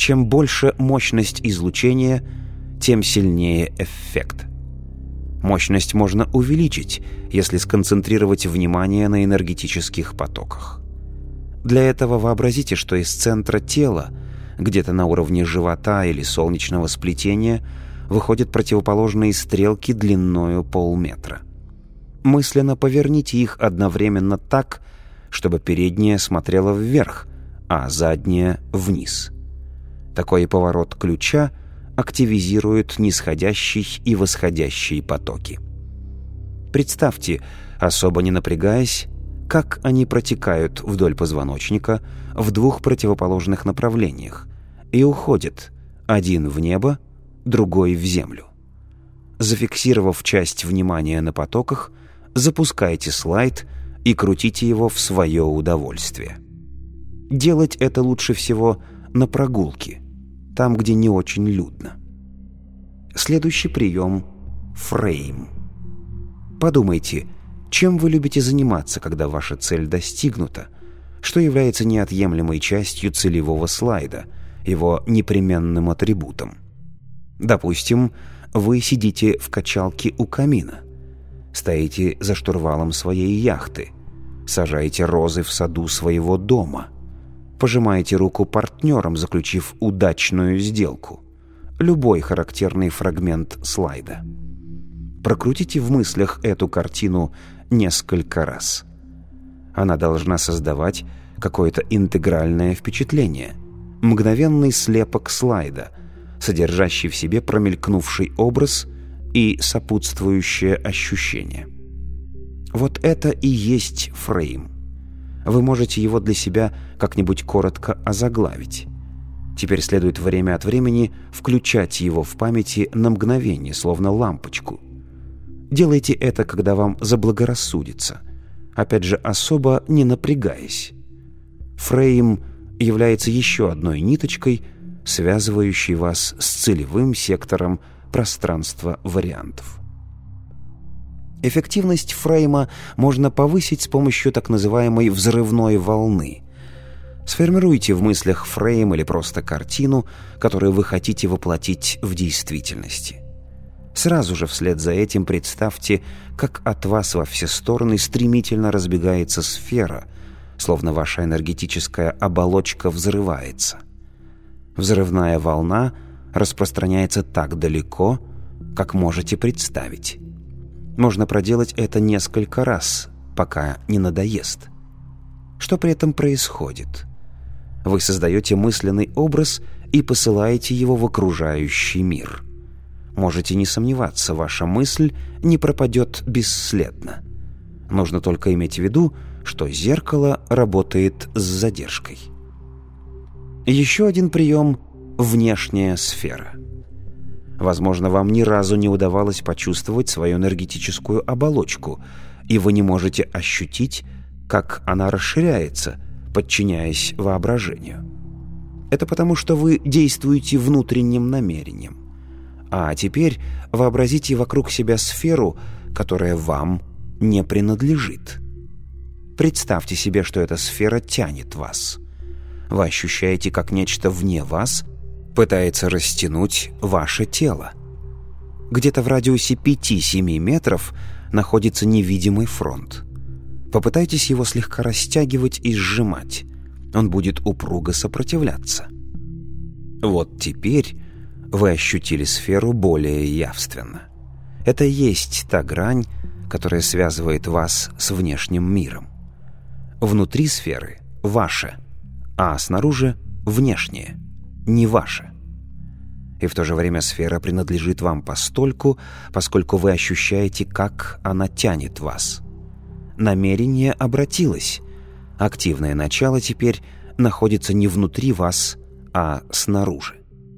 Чем больше мощность излучения, тем сильнее эффект. Мощность можно увеличить, если сконцентрировать внимание на энергетических потоках. Для этого вообразите, что из центра тела, где-то на уровне живота или солнечного сплетения, выходят противоположные стрелки длиною полметра. Мысленно поверните их одновременно так, чтобы передняя смотрела вверх, а задняя — вниз. Такой поворот ключа активизирует нисходящий и восходящие потоки. Представьте, особо не напрягаясь, как они протекают вдоль позвоночника в двух противоположных направлениях и уходят, один в небо, другой в землю. Зафиксировав часть внимания на потоках, запускайте слайд и крутите его в свое удовольствие. Делать это лучше всего на прогулке, там, где не очень людно. Следующий прием — фрейм. Подумайте, чем вы любите заниматься, когда ваша цель достигнута, что является неотъемлемой частью целевого слайда, его непременным атрибутом. Допустим, вы сидите в качалке у камина, стоите за штурвалом своей яхты, сажаете розы в саду своего дома, пожимаете руку партнерам, заключив удачную сделку. Любой характерный фрагмент слайда. Прокрутите в мыслях эту картину несколько раз. Она должна создавать какое-то интегральное впечатление, мгновенный слепок слайда, содержащий в себе промелькнувший образ и сопутствующее ощущение. Вот это и есть фрейм. Вы можете его для себя как-нибудь коротко озаглавить. Теперь следует время от времени включать его в памяти на мгновение, словно лампочку. Делайте это, когда вам заблагорассудится, опять же, особо не напрягаясь. Фрейм является еще одной ниточкой, связывающей вас с целевым сектором пространства вариантов. Эффективность фрейма можно повысить с помощью так называемой взрывной волны. Сформируйте в мыслях фрейм или просто картину, которую вы хотите воплотить в действительности. Сразу же вслед за этим представьте, как от вас во все стороны стремительно разбегается сфера, словно ваша энергетическая оболочка взрывается. Взрывная волна распространяется так далеко, как можете представить. Можно проделать это несколько раз, пока не надоест. Что при этом происходит? Вы создаете мысленный образ и посылаете его в окружающий мир. Можете не сомневаться, ваша мысль не пропадет бесследно. Нужно только иметь в виду, что зеркало работает с задержкой. Еще один прием — внешняя сфера. Возможно, вам ни разу не удавалось почувствовать свою энергетическую оболочку, и вы не можете ощутить, как она расширяется, подчиняясь воображению. Это потому, что вы действуете внутренним намерением. А теперь вообразите вокруг себя сферу, которая вам не принадлежит. Представьте себе, что эта сфера тянет вас. Вы ощущаете, как нечто вне вас пытается растянуть ваше тело. Где-то в радиусе 5-7 метров находится невидимый фронт. Попытайтесь его слегка растягивать и сжимать. Он будет упруго сопротивляться. Вот теперь вы ощутили сферу более явственно. Это и есть та грань, которая связывает вас с внешним миром. Внутри сферы — ваше, а снаружи — внешнее, не ваше. И в то же время сфера принадлежит вам постольку, поскольку вы ощущаете, как она тянет вас. Намерение обратилось. Активное начало теперь находится не внутри вас, а снаружи.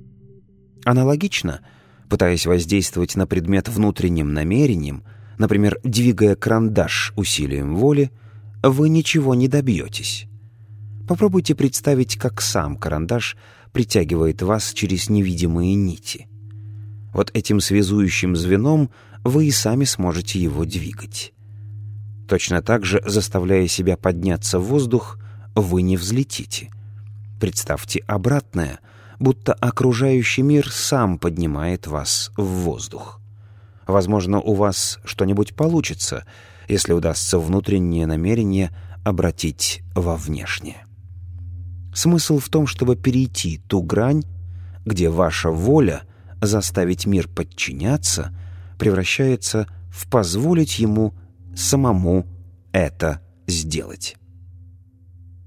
Аналогично, пытаясь воздействовать на предмет внутренним намерением, например, двигая карандаш усилием воли, вы ничего не добьетесь. Попробуйте представить, как сам карандаш притягивает вас через невидимые нити. Вот этим связующим звеном вы и сами сможете его двигать. Точно так же, заставляя себя подняться в воздух, вы не взлетите. Представьте обратное, будто окружающий мир сам поднимает вас в воздух. Возможно, у вас что-нибудь получится, если удастся внутреннее намерение обратить во внешнее. Смысл в том, чтобы перейти ту грань, где ваша воля заставить мир подчиняться превращается в позволить ему самому это сделать.